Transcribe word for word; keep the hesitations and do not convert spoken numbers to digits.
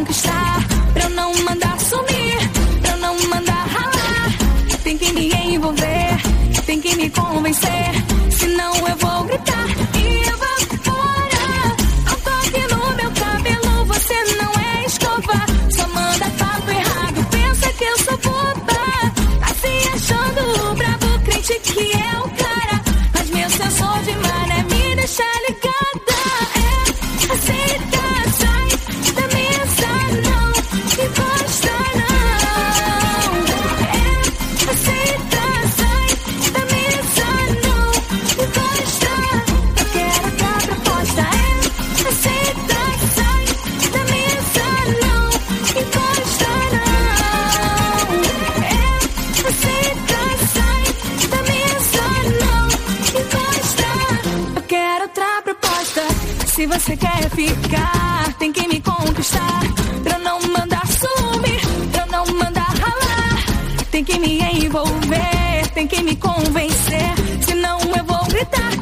conquistar, pra eu não mandar sumir, pra eu não mandar ralar. Tem que me envolver, tem que me convencer, senão eu vou gritar e eu vou fora. Ao toque no meu cabelo, você não é escova, só manda papo errado, pensa que eu sou boba. Tá se achando brabo, crente que é o cara, mas meu sensor de mané me deixa ligada. É, aceita, sai da mesa, não encosta não. É, aceita, sai da mesa, não encosta. Eu quero outra proposta. É, aceita, sai da mesa, não encosta não. É, aceita, sai da mesa, não encosta. Eu quero outra proposta. Se você quer ficar, tem que me conquistar, pra eu não mandar sumir, pra eu não mandar ralar. Tem que me envolver, tem que me convencer, senão eu vou gritar